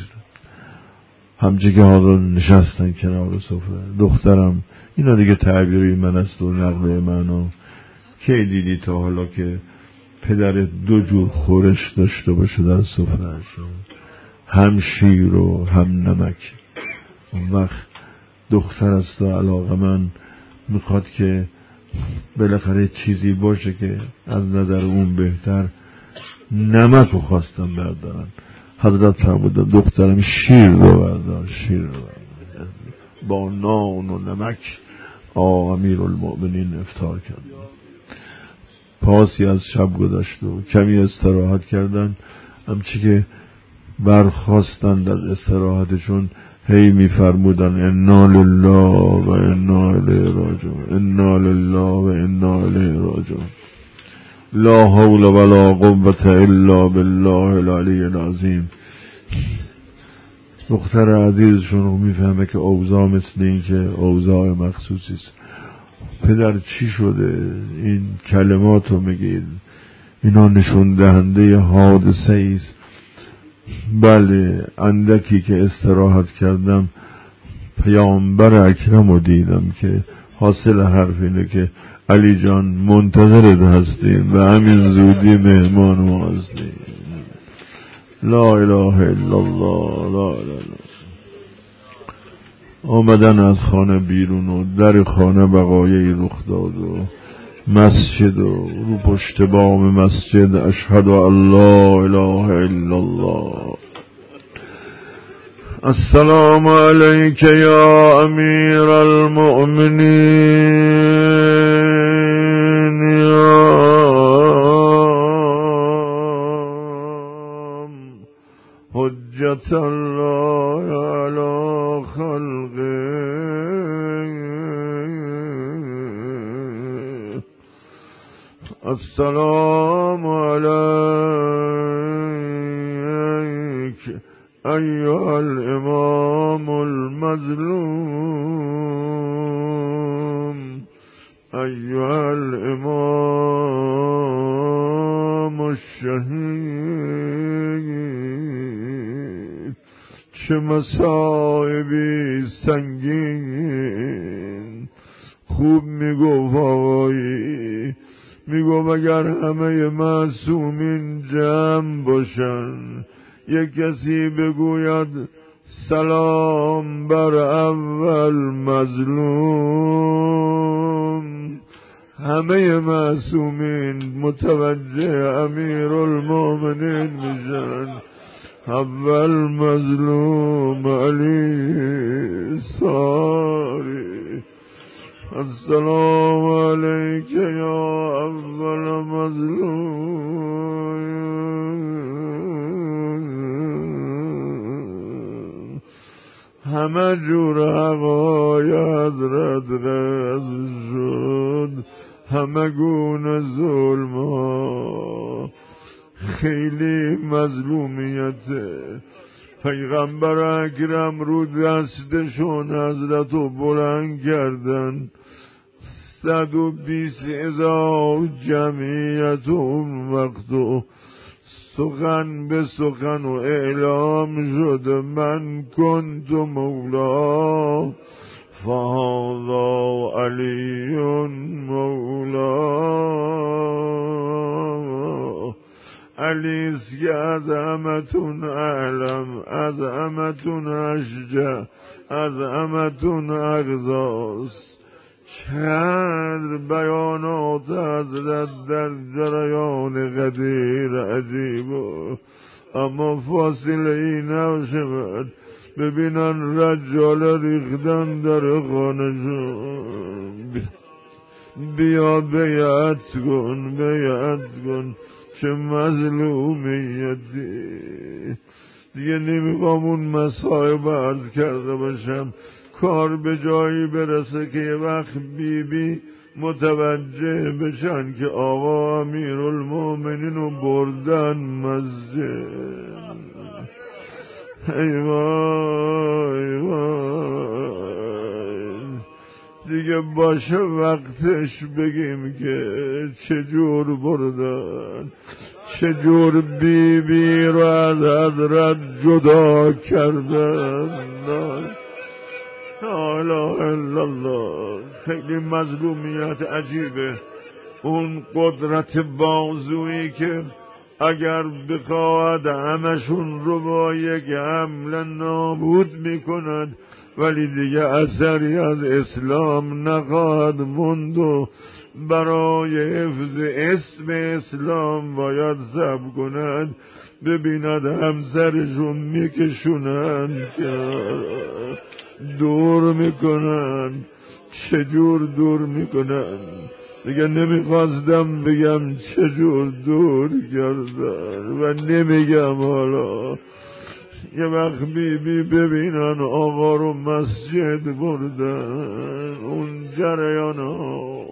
همچه که حالا نشستن کنار سفره. دخترم اینا دیگه تعبیری من است و نقل من و که دیدی تا حالا که پدر دو جور خورش داشته باشه در سفرهش، هم شیر و هم نمک. اون وقت دختر است و علاقه من میخواد که بالاخره چیزی باشه که از نظر اون بهتر نمک رو خواستم بردارن. حضرت فرمودن دخترم شیر رو بردار، شیر رو بردار. با نان و نمک آقا امیرالمؤمنین افطار کرد. پاسی از شب گذشت و کمی استراحت کردن، همچی که برخواستند از استراحتشون هی میفرمودن انا لله و انا الیه راجعون، انا لله و انا الیه راجعون، لا حول ولا قوة الا بالله العلی العظیم. دختر عزیزشون رو میفهمه که اوضاع مثل این که اوضاع مخصوصی است. پدر چی شده؟ این کلمات رو میگید، اینا نشون دهنده حادثه است. بله اندکی که استراحت کردم پیامبر اکرم رو دیدم که حاصل حرف اینه که علی جان منتظرت هستیم و همین زودی مهمان ما هستیم. لا اله الا الله، لا اله الا الله. آمدن از خانه بیرون و در خانه بقایای رخ داد و مسجد و رو پشت بام مسجد اشهد ان لا اله الا الله. السلام علیک یا امیر المؤمنین یا حجت الله علی خلقه. السلام علیک ایها الامام المظلوم، ایها الامام الشهید. چه مصائبی سنگین. خوب میگفت آقایی، میگفت اگر همه معصومین جمع باشن، یک کسی بگوید سلام بر اول مظلوم، همه معصومین متوجه امیرالمومنین میشن. اول مظلوم علی صاری. السلام علیک یا اول مظلوم. همه جور حقای حضرت غزو شد، همه گونه ظلم ها. خیلی مظلومیته. پیغمبر اکرم رو دستشون حضرتو بلند کردن، صد و بیس هزار جمعیت اون وقتو سخن به سخن و اعلام شد من کنت مولا فهذا علی مولا. علیست که عظمتون اعلم، عظمتون اشجع، عظمتون اغزاست. چقدر بیانات حضرت در جریان قدیر عجیب، اما فاصله ای نشود. ببینن رجال ریختن در خانه‌شون. بیا بیعت کن، بیعت کن. چه مظلومیتی. دیگه نمیخوام اون مصائب عرض کرده باشم. کار به جایی برسه که یه وقت بی بی متوجه بشن که آقا امیرالمومنین رو بردن مسجد. ای وای وای. دیگه باشه وقتش بگیم که چجور بردن، چجور بی بی رو از حضرت جدا کردن. لا اله الا الله. خیلی مظلومیت عجیبه. اون قدرت بازویی که اگر بخواهد همشون رو با یک حمله نابود میکند، ولی دیگه اثری از اسلام نخواهد موند و برای حفظ اسم اسلام باید صبر کند. ببیند همسرشون میکشونن که دور میکنن، چجور دور میکنن. دیگه نمیخواستم بگم چجور دور کردن و نمیگم. حالا یه وقت بی بی ببینن آقا رو مسجد بردن. اون جریان ها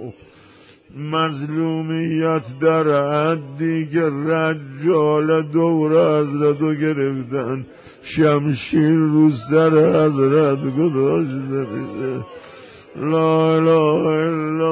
مظلومیت در حدی که رجال دور حضرتو گرفتن، شمشیر رو سر حضرت گذاشته میشه. لا اله الا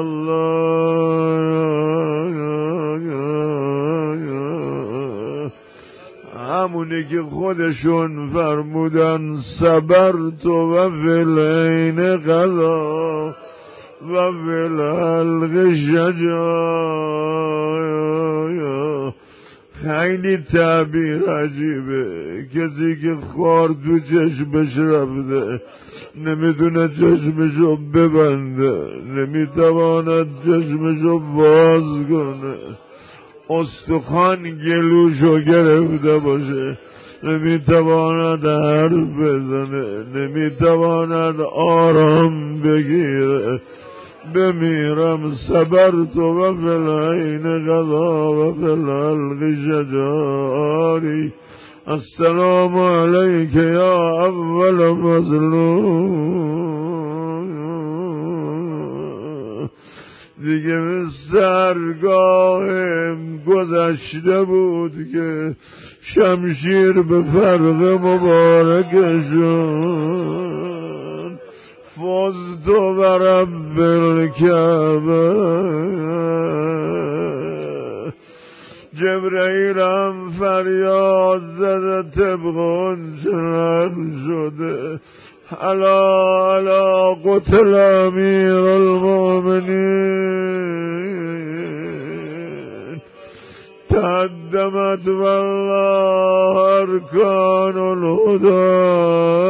الله. همونی که خودشون فرمودن صبرت و فلعین قضا و فلحلق شجاع. خیلی تعبیر عجیبه. کسی که خار تو چشمش رفته نمیتونه چشمشو ببنده، نمیتواند چشمشو باز کنه، استخوان گلوشو گرفته باشه، نمیتواند حرف بزنه، نمیتواند آرام بگیره. بمیرم صبرت و فلعین قضا و فلعلق شجاری. السلام علیک یا اول مظلوم. دیگه به سرگاهم گذشته بود که شمشیر به فرق مبارکشون. فزت و رب الکعبه. جبرئیلم فریاد زده طبق اون چنان شده. الا الا قتل امیر المؤمنین. تقدمت والله ارکان الهدى